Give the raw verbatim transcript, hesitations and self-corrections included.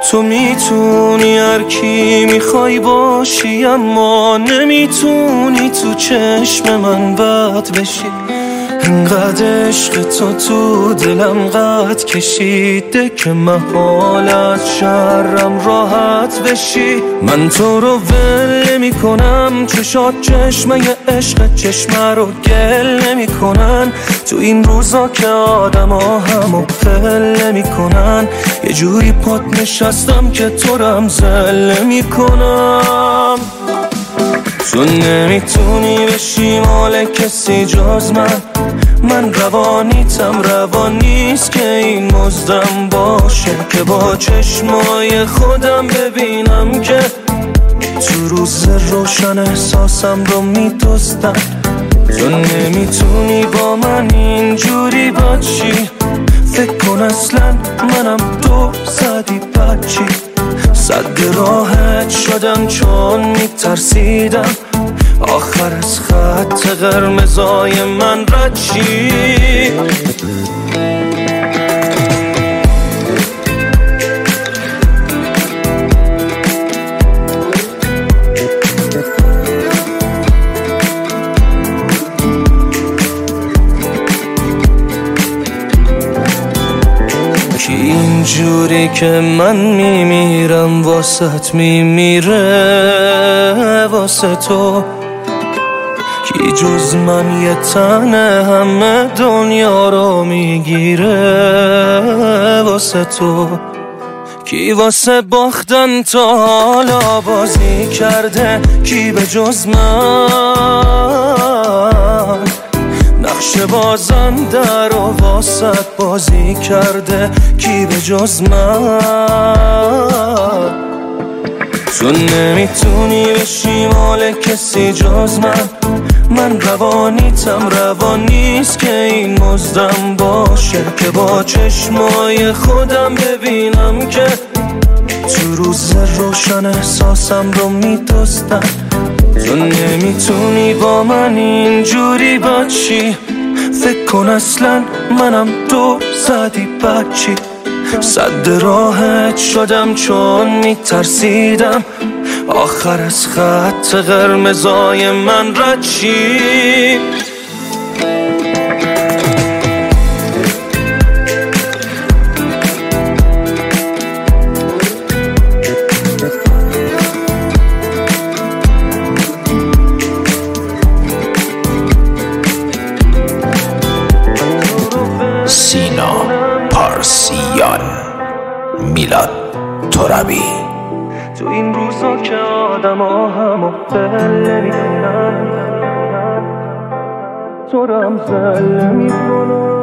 تو میتونی هر کی میخوای باشی، اما نمیتونی تو چشم من بد بشی. انقدر عشق تو تو دلم قد کشیده که محال از شرم راحت بشی. من تو رو ول نمی کنم، چشات چشمه عشق چشمه رو گل نمی کنن. تو این روزا که آدم ها همو پل نمی کنن، یه جوری پات نشستم که تو رمزل نمی کنم. تو نمیتونی بشی مال کسی جز من، من روانیتم روان نیست که این مزدم باشه، که با چشمای خودم ببینم که تو روز روشن احساسم رو میدزدن. تو نمیتونی با من اینجوری باشی، فکر کن اصلا منم تو زدی بچی. صد راحت شدم چون میترسیدم آخر از خط قرمزای من رد شی. کی اینجوری که من میمیرم واسط میمیره واسه تو، کی جز من یه تنه همه دنیا رو میگیره واسه تو. کی واسه باختن تا حالا بازی کرده، کی به جز من نقش بازنده رو واسط بازی کرده، کی به جز من. تو نمیتونی بشی مال کسی جز من، من روانیتم روان نیست که این مزدم باشه، که با چشمای خودم ببینم که تو روز روشن احساسم رو میدزدن. تو نمیتونی با من اینجوری باشی، فکر کن اصلا منم تو زدی بچی. صد راحت شدم چون میترسیدم آخر از خط قرمزای من رد شی. سینا پارسیان، میلاد ترابی. تو این روزا که آدم ها همو دل نمی کنن، تو رمزل نمی کنن.